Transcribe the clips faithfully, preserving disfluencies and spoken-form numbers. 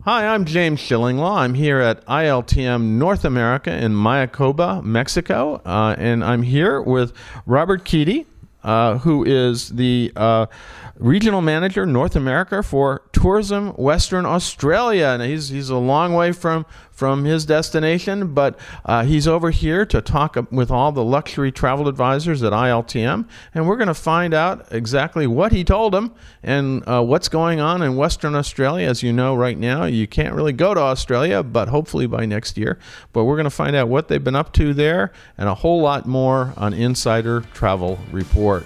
Hi, I'm James Shillinglaw. I'm here at I L T M North America in Mayacoba, Mexico, uh, and I'm here with Robert Keaty, uh, who is the uh, Regional Manager North America for Tourism Western Australia. And he's he's a long way from from his destination, but uh, he's over here to talk with all the luxury travel advisors at I L T M, and we're going to find out exactly what he told them and uh, what's going on in Western Australia. As you know, right now, you can't really go to Australia, but hopefully by next year. But we're going to find out what they've been up to there and a whole lot more on Insider Travel Report.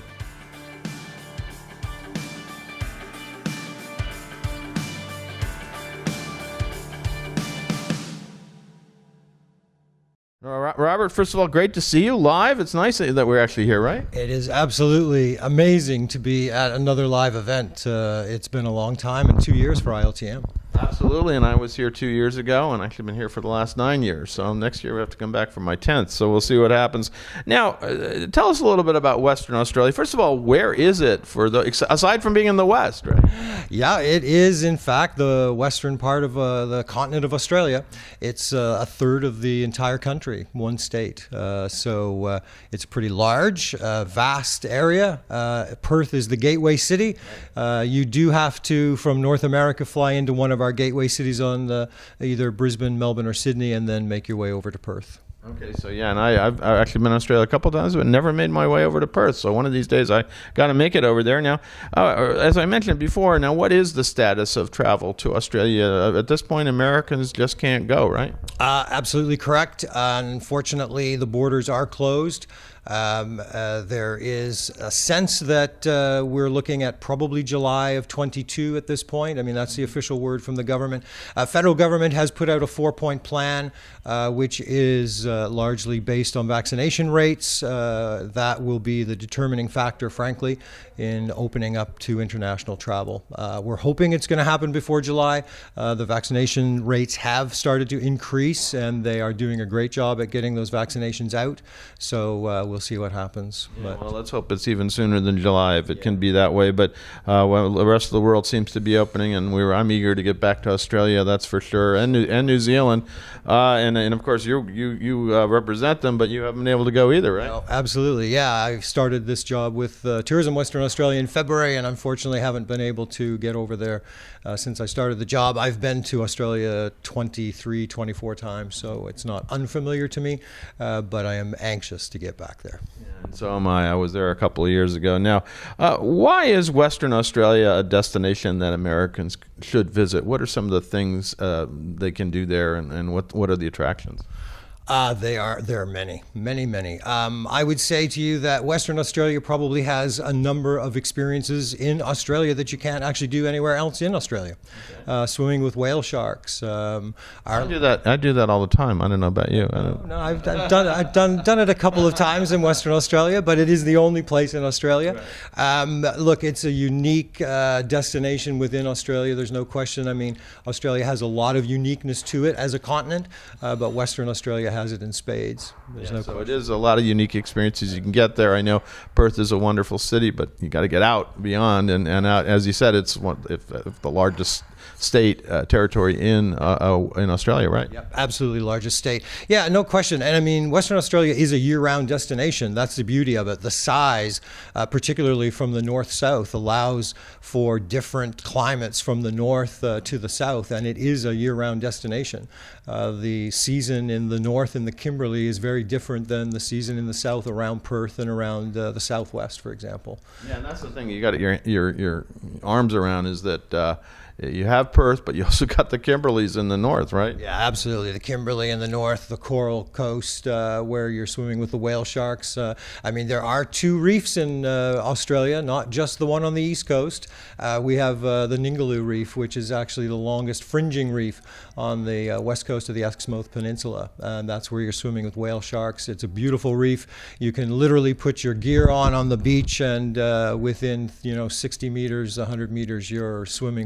Robert, first of all, great to see you live. It's nice that we're actually here, right? It is absolutely amazing to be at another live event. Uh, it's been a long time, and two years for I L T M. Absolutely, and I was here two years ago, and actually been here for the last nine years. So next year we have to come back for my tenth. So we'll see what happens. Now, uh, tell us a little bit about Western Australia. First of all, where is it for the aside from being in the West, right? Yeah, it is in fact the western part of uh, the continent of Australia. It's uh, a third of the entire country, one state. Uh, so uh, it's a pretty large, uh, vast area. Uh, Perth is the gateway city. Uh, you do have to, from North America, fly into one of our gateway cities on the, either Brisbane, Melbourne, or Sydney, and then make your way over to Perth. Okay, so yeah, and I, I've, I've actually been in Australia a couple of times, but never made my way over to Perth. So one of these days I got to make it over there. Now, uh, as I mentioned before, now what is the status of travel to Australia? At this point, Americans just can't go, right? Uh, absolutely correct. Uh, unfortunately, the borders are closed. Um, uh, there is a sense that uh, we're looking at probably July of twenty-two at this point. I mean, that's the official word from the government. Uh, federal government has put out a four-point plan, uh, which is uh, largely based on vaccination rates. Uh, that will be the determining factor, frankly, in opening up to international travel. Uh, we're hoping it's going to happen before July. Uh, the vaccination rates have started to increase, and they are doing a great job at getting those vaccinations out. So uh, we'll see what happens. Yeah, but, well, let's hope it's even sooner than July, if it yeah. can be that way. But uh, well, the rest of the world seems to be opening, and we were, I'm eager to get back to Australia, that's for sure, and New, and New Zealand. Uh, and, and, of course, you you, you uh, represent them, but you haven't been able to go either, right? No, absolutely, yeah. I started this job with uh, Tourism Western Australia in February, and unfortunately haven't been able to get over there uh, since I started the job. I've been to Australia twenty-three, twenty-four times, so it's not unfamiliar to me, uh, but I am anxious to get back there. Yeah, and so am I. I was there a couple of years ago. Now, uh, why is Western Australia a destination that Americans should visit? What are some of the things uh, they can do there, and, and what what are the attractions? Uh, they are, there are many, many, many. Um, I would say to you that Western Australia probably has a number of experiences in Australia that you can't actually do anywhere else in Australia. Okay. Uh, swimming with whale sharks. Um, our, I do that. I do that all the time. I don't know about you. I don't, no, I've, I've done I've done done it a couple of times in Western Australia, but it is the only place in Australia. Right. Um, look, it's a unique uh, destination within Australia. There's no question. I mean, Australia has a lot of uniqueness to it as a continent, uh, but Western Australia has has it in spades. There's yeah, no so question. It is a lot of unique experiences you can get there. I know Perth is a wonderful city, but you got to get out beyond and, and out. As you said, it's one, if, if the largest state uh, territory in uh, uh, in Australia, right? Yep, absolutely largest state. Yeah, no question. And I mean, Western Australia is a year-round destination. That's the beauty of it. The size, uh, particularly from the north-south, allows for different climates from the north uh, to the south, and it is a year-round destination. Uh, the season in the north in the Kimberley is very different than the season in the south around Perth and around uh, the southwest, for example. Yeah, and that's the thing you got your your your arms around is that. Uh, You have Perth, but you also got the Kimberleys in the north, right? Yeah, absolutely. The Kimberley in the north, the Coral Coast, uh, where you're swimming with the whale sharks. Uh, I mean, there are two reefs in uh, Australia, not just the one on the east coast. Uh, we have uh, the Ningaloo Reef, which is actually the longest fringing reef on the uh, west coast of the Exmouth Peninsula. And that's where you're swimming with whale sharks. It's a beautiful reef. You can literally put your gear on on the beach, and uh, within, you know, sixty meters, one hundred meters, you're swimming with turtles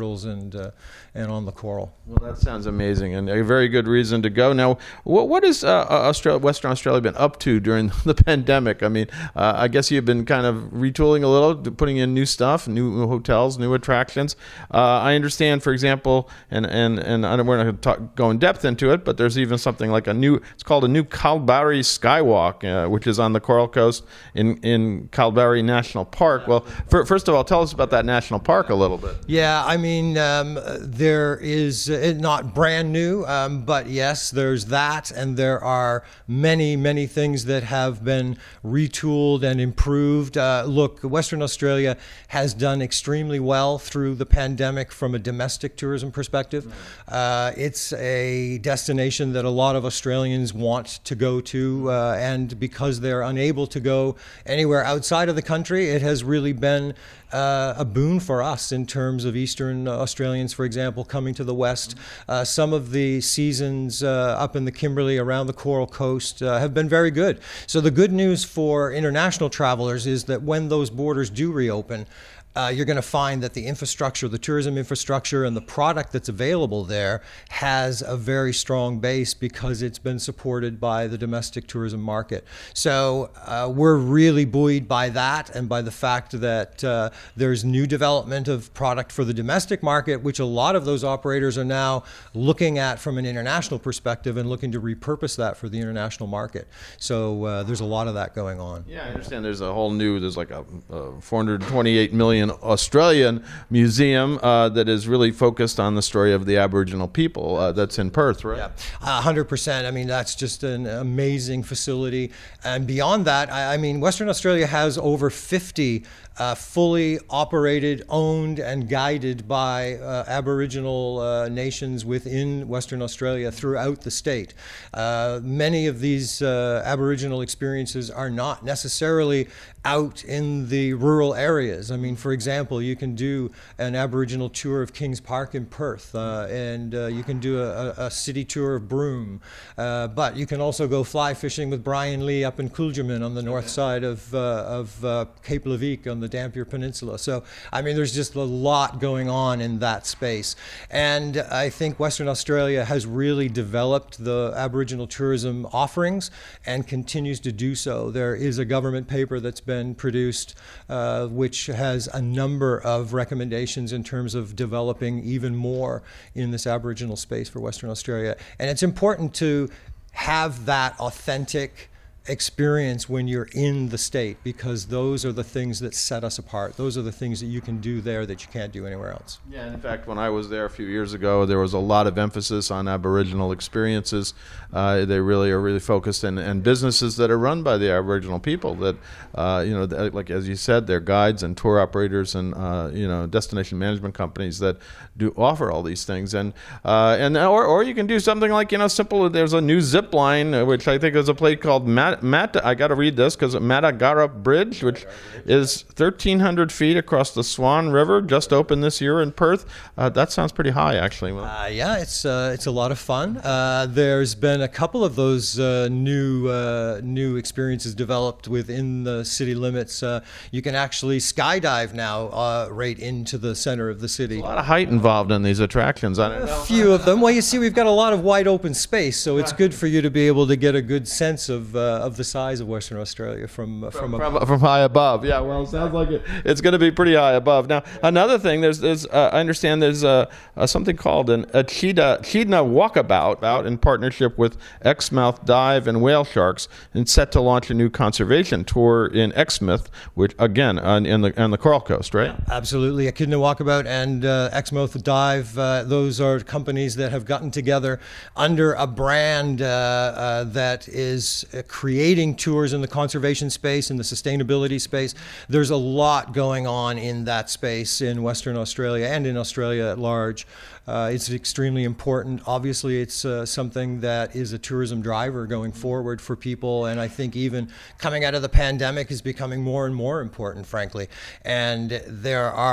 turtles and uh, and on the coral. Well, that sounds amazing, and a very good reason to go. Now, what what has uh, Australia, Western Australia been up to during the pandemic? I mean, uh, I guess you've been kind of retooling a little, putting in new stuff, new hotels, new attractions. Uh, I understand, for example, and and and I don't, we're not going to talk, go in depth into it, but there's even something like a new. It's called a new Kalbarri Skywalk, uh, which is on the Coral Coast in in Kalbarri National Park. Well, for, first of all, tell us about that national park a little bit. Yeah, I mean, um, there is uh, not brand new, um, but yes, there's that, and there are many, many things that have been retooled and improved. Uh, look, Western Australia has done extremely well through the pandemic from a domestic tourism perspective. Uh, it's a destination that a lot of Australians want to go to, uh, and because they're unable to go anywhere outside of the country, it has really been uh, a boon for us in terms of Eastern Australians, for example, coming to the West. Uh, some of the seasons uh, up in the Kimberley around the Coral Coast uh, have been very good. So the good news for international travelers is that when those borders do reopen, Uh, you're going to find that the infrastructure, the tourism infrastructure, and the product that's available there has a very strong base because it's been supported by the domestic tourism market. So uh, we're really buoyed by that and by the fact that uh, there's new development of product for the domestic market, which a lot of those operators are now looking at from an international perspective and looking to repurpose that for the international market. So uh, there's a lot of that going on. Yeah, I understand there's a whole new, there's like a, a four hundred twenty-eight million Australian museum uh, that is really focused on the story of the Aboriginal people. Uh, that's in Perth, right? Yeah, one hundred percent. I mean, that's just an amazing facility. And beyond that, I, I mean, Western Australia has over fifty uh, fully operated, owned, and guided by uh, Aboriginal uh, nations within Western Australia throughout the state. Uh, many of these uh, Aboriginal experiences are not necessarily out in the rural areas. I mean, for example, you can do an Aboriginal tour of Kings Park in Perth, uh, and uh, you can do a, a city tour of Broome, uh, but you can also go fly fishing with Brian Lee up in Cooljamin on the north side of, uh, of uh, Cape Leveque on the Dampier Peninsula. So, I mean, there's just a lot going on in that space. And I think Western Australia has really developed the Aboriginal tourism offerings and continues to do so. There is a government paper that's been been produced, uh, which has a number of recommendations in terms of developing even more in this Aboriginal space for Western Australia. And it's important to have that authentic experience when you're in the state, because those are the things that set us apart. Those are the things that you can do there that you can't do anywhere else. Yeah, in fact, when I was there a few years ago, there was a lot of emphasis on Aboriginal experiences. Uh, they really are really focused, and, and businesses that are run by the Aboriginal people that, uh, you know, like as you said, they're guides and tour operators and, uh, you know, destination management companies that do offer all these things. And, uh, and or, or you can do something like, you know, simple, there's a new zip line, uh, which I think is a place called Mat Matt, I got to read this because Matagara Bridge, which is thirteen hundred feet across the Swan River, just opened this year in Perth. Uh, that sounds pretty high, actually. Uh, yeah, it's uh, it's a lot of fun. Uh, there's been a couple of those uh, new uh, new experiences developed within the city limits. Uh, you can actually skydive now uh, right into the center of the city. A lot of height involved in these attractions. I don't a know. few of them. Well, you see, we've got a lot of wide open space, so it's good for you to be able to get a good sense of uh, of the size of Western Australia from uh, from, from, from from high above. Yeah, well, it sounds like it. It's going to be pretty high above. Now, another thing, there's there's uh, I understand there's uh, uh, something called an Echidna Echidna Walkabout out in partnership with Exmouth Dive and Whale Sharks, and set to launch a new conservation tour in Exmouth, which again on in the on the Coral Coast, right? Absolutely, Echidna Walkabout and uh, Exmouth Dive. Uh, those are companies that have gotten together under a brand uh, uh, that is uh, creating tours in the conservation space, in the sustainability space. There's a lot going on in that space in Western Australia and in Australia at large. Uh, it's extremely important. Obviously, it's uh, something that is a tourism driver going forward for people, and I think even coming out of the pandemic is becoming more and more important, frankly. And there are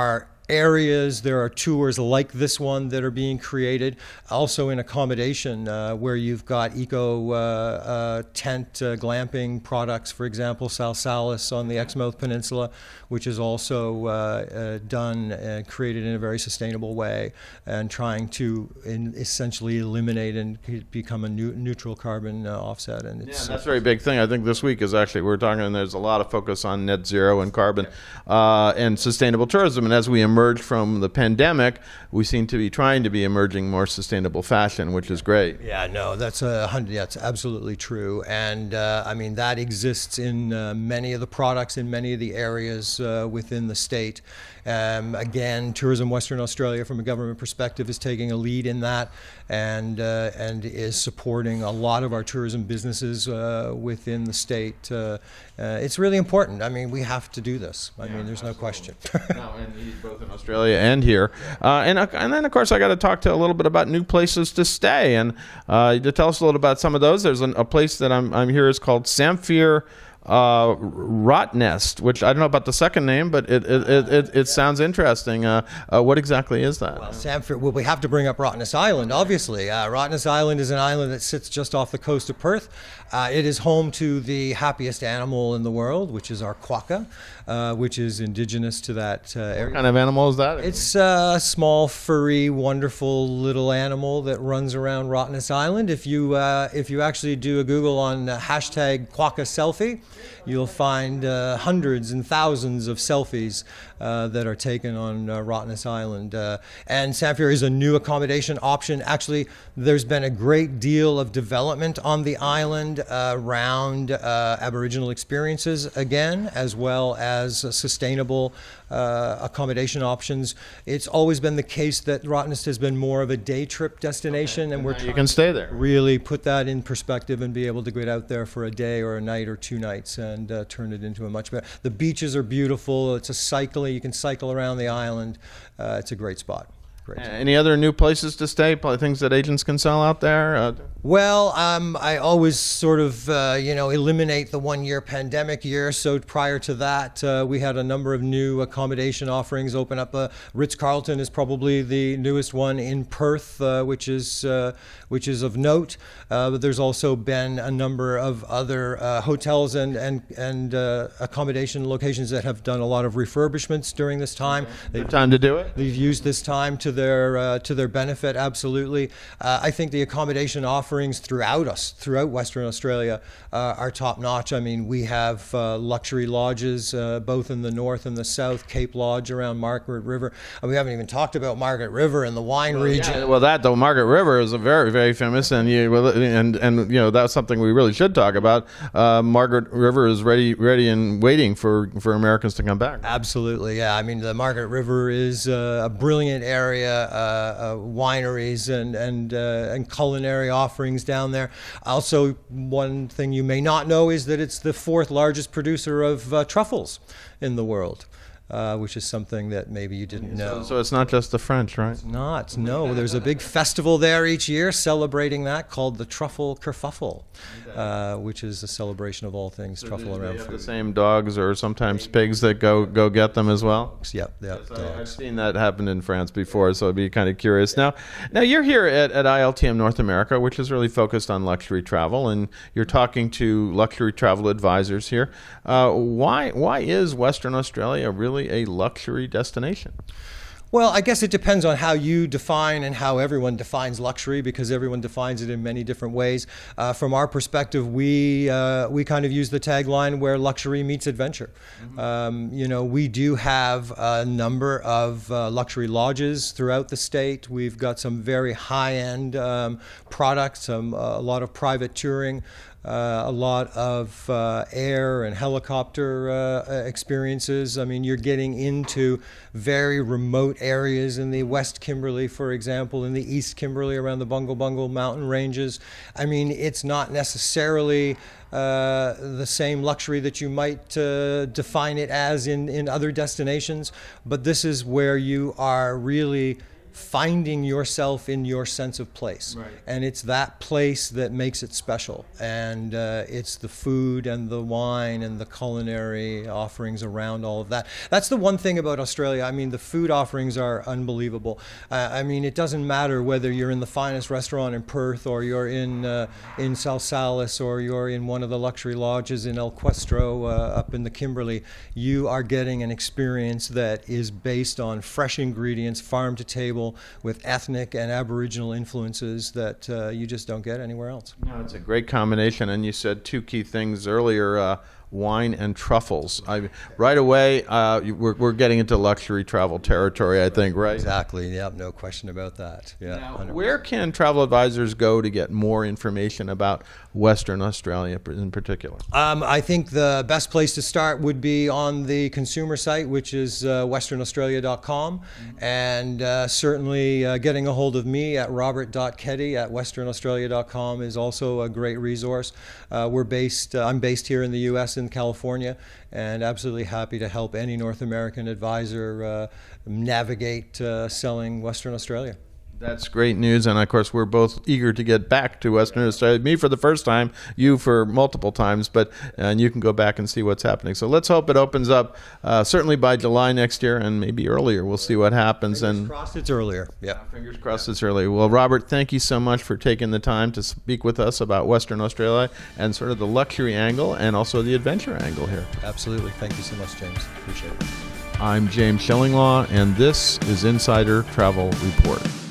areas, there are tours like this one that are being created. Also in accommodation, uh, where you've got eco uh, uh, tent uh, glamping products, for example, Salsalis on the Exmouth Peninsula, which is also uh, uh, done and created in a very sustainable way, and trying to in essentially eliminate and become a new, neutral carbon uh, offset. And it's, yeah, that's a very big thing. I think this week is actually, we're talking, and there's a lot of focus on net zero and carbon uh, and sustainable tourism. And as we emerge from the pandemic, we seem to be trying to be emerging more sustainable fashion, which is great. Yeah, no, that's a hundred. That's absolutely true. And uh, I mean, that exists in uh, many of the products in many of the areas uh, within the state. Um, again, Tourism Western Australia, from a government perspective, is taking a lead in that, and uh, and is supporting a lot of our tourism businesses uh, within the state. Uh, uh, it's really important. I mean, we have to do this. I Yeah, mean, there's absolutely. no question. No, and both in Australia and here, uh, and uh, and then of course I got to talk to a little bit about new places to stay, and uh, to tell us a little about some of those. There's an, a place that I'm I'm here is called Samphire uh, Rottnest, which I don't know about the second name, but it it it, it, it sounds interesting. Uh, uh, what exactly is that? Well, Samphire, well, we have to bring up Rottnest Island, obviously. Uh, Rottnest Island is an island that sits just off the coast of Perth. Uh, it is home to the happiest animal in the world, which is our quokka, uh, which is indigenous to that uh, area. What kind of animal is that? It's a small, furry, wonderful little animal that runs around Rottnest Island. If you uh, if you actually do a Google on uh, hashtag quokka selfie, you'll find uh, hundreds and thousands of selfies uh, that are taken on uh, Rottnest Island. Uh, and Samphire is a new accommodation option. Actually, there's been a great deal of development on the island uh, around uh, Aboriginal experiences again, as well as uh, sustainable uh, accommodation options. It's always been the case that Rottnest has been more of a day trip destination, and we're You can stay there. really put that in perspective and be able to get out there for a day or a night or two nights and uh, turn it into a much better. The beaches are beautiful. It's a cycling. You can cycle around the island. Uh, it's a great spot. Great. Any other new places to stay? Probably things that agents can sell out there? Uh, Well, um, I always sort of, uh, you know, eliminate the one-year pandemic year. So prior to that, uh, we had a number of new accommodation offerings open up. Uh, Ritz-Carlton is probably the newest one in Perth, uh, which is uh, which is of note. Uh, but there's also been a number of other uh, hotels and and and uh, accommodation locations that have done a lot of refurbishments during this time. They've time to do it? They've used this time to their uh, to their benefit. Absolutely, uh, I think the accommodation offerings throughout us, throughout Western Australia, uh, are top notch. I mean, we have uh, luxury lodges uh, both in the north and the south. Cape Lodge around Margaret River. And we haven't even talked about Margaret River and the wine region. Yeah, well, that though, Margaret River is a very, very famous, and you well, and and you know that's something we really should talk about. Uh, Margaret River is ready, ready and waiting for for Americans to come back. Absolutely, yeah. I mean, the Margaret River is uh, a brilliant area, uh, uh, wineries and and uh, and culinary offerings down there. Also, one thing you may not know is that it's the fourth largest producer of uh, truffles in the world. Uh, which is something that maybe you didn't know. So, so it's not just the French, right? It's not, no. There's a big festival there each year celebrating that called the Truffle Kerfuffle, uh, which is a celebration of all things truffle Do they around have the food. same dogs or sometimes pigs that go go get them as well? Yep, yep, Yes, I- I've dogs. seen that happen in France before, so I'd be kind of curious. Now, now you're here at, at I L T M North America, which is really focused on luxury travel, and you're talking to luxury travel advisors here. Uh, why why is Western Australia really a luxury destination? Well, I guess it depends on how you define and how everyone defines luxury, because everyone defines it in many different ways. Uh, from our perspective, we uh, we kind of use the tagline where luxury meets adventure. Mm-hmm. Um, you know, we do have a number of uh, luxury lodges throughout the state. We've got some very high-end um, products, um, a lot of private touring. Uh, a lot of uh, air and helicopter uh, experiences. I mean, you're getting into very remote areas in the West Kimberley, for example, in the East Kimberley around the Bungle Bungle mountain ranges. I mean, it's not necessarily uh, the same luxury that you might uh, define it as in, in other destinations, but this is where you are really finding yourself in your sense of place. Right. And it's that place that makes it special. And uh, it's the food and the wine and the culinary offerings around all of that. That's the one thing about Australia. I mean, the food offerings are unbelievable. Uh, I mean, it doesn't matter whether you're in the finest restaurant in Perth, or you're in uh, in Salsalis, or you're in one of the luxury lodges in El Questro uh, up in the Kimberley. You are getting an experience that is based on fresh ingredients, farm to table, with ethnic and Aboriginal influences that uh, you just don't get anywhere else. No, it's a great combination. And you said two key things earlier, uh, wine and truffles. I, right away, uh, we're, we're getting into luxury travel territory, I think, right? Exactly. Yep. No question about that. Yeah. Now, where can travel advisors go to get more information about Western Australia in particular? Um, I think the best place to start would be on the consumer site, which is uh, western australia dot com. Mm-hmm. And uh, certainly uh, getting a hold of me at robert dot keddy at western australia dot com is also a great resource. Uh, we're based, uh, I'm based here in the U S in California, and absolutely happy to help any North American advisor uh, navigate uh, selling Western Australia. That's great news, and of course we're both eager to get back to Western Australia. Me for the first time, you for multiple times, but and you can go back and see what's happening. So let's hope it opens up uh, certainly by July next year, and maybe earlier. We'll see what happens. Fingers and crossed it's earlier. Yeah, fingers crossed it's earlier. Well, Robert, thank you so much for taking the time to speak with us about Western Australia and sort of the luxury angle and also the adventure angle here. Absolutely. Thank you so much, James. Appreciate it. I'm James Shillinglaw, and this is Insider Travel Report.